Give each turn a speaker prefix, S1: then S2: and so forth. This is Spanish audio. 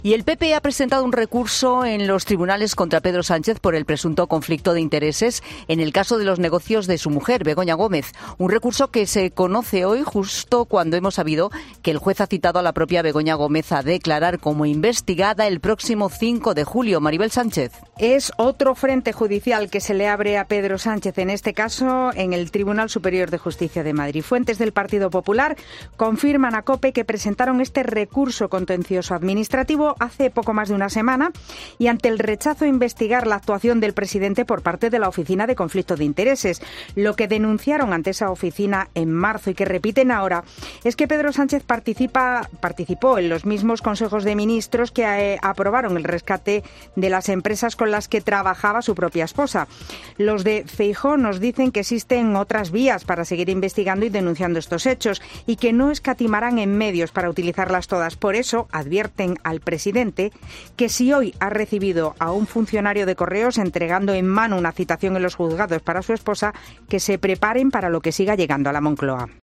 S1: Y el PP ha presentado un recurso en los tribunales contra Pedro Sánchez por el presunto conflicto de intereses en el caso de los negocios de su mujer, Begoña Gómez. Un recurso que se conoce hoy justo cuando hemos sabido que el juez ha citado a la propia Begoña Gómez a declarar como investigada el próximo 5 de julio. Maribel Sánchez.
S2: Es otro frente judicial que se le abre a Pedro Sánchez, en este caso en el Tribunal Superior de Justicia de Madrid. Fuentes del Partido Popular confirman a COPE que presentaron este recurso contencioso administrativo hace poco más de una semana y ante el rechazo a investigar la actuación del presidente por parte de la Oficina de Conflicto de Intereses. Lo que denunciaron ante esa oficina en marzo y que repiten ahora es que Pedro Sánchez participó en los mismos consejos de ministros que aprobaron el rescate de las empresas con las que trabajaba su propia esposa. Los de Feijóo nos dicen que existen otras vías para seguir investigando y denunciando estos hechos y que no escatimarán en medios para utilizarlas todas. Por eso advierten al presidente que si hoy ha recibido a un funcionario de Correos entregando en mano una citación en los juzgados para su esposa, que se preparen para lo que siga llegando a la Moncloa.